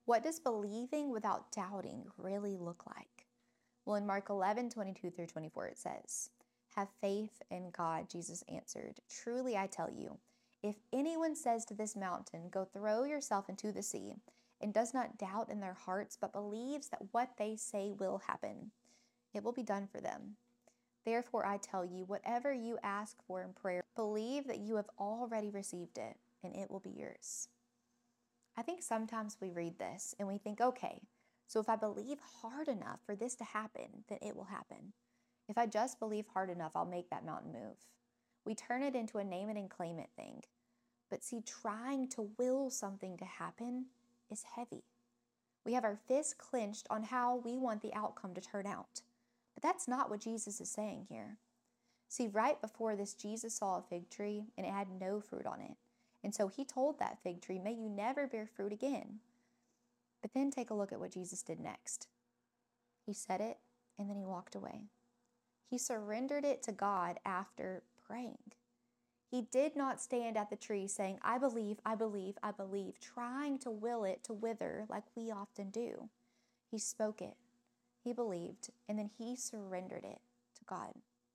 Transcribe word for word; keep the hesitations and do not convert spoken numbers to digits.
What does believing without doubting really look like? Well, in Mark eleven, twenty-two through twenty-four, it says, "Have faith in God," Jesus answered. "Truly I tell you, if anyone says to this mountain, 'Go throw yourself into the sea,' and does not doubt in their hearts, but believes that what they say will happen, it will be done for them. Therefore I tell you, whatever you ask for in prayer, believe that you have already received it, and it will be yours." I think sometimes we read this and we think, okay, so if I believe hard enough for this to happen, then it will happen. If I just believe hard enough, I'll make that mountain move. We turn it into a name it and claim it thing. But see, trying to will something to happen is heavy. We have our fists clenched on how we want the outcome to turn out. But that's not what Jesus is saying here. See, right before this, Jesus saw a fig tree and it had no fruit on it. And so he told that fig tree, "May you never bear fruit again." But then take a look at what Jesus did next. He said it and then he walked away. He surrendered it to God after praying. He did not stand at the tree saying, "I believe, I believe, I believe," trying to will it to wither like we often do. He spoke it, he believed, and then he surrendered it to God.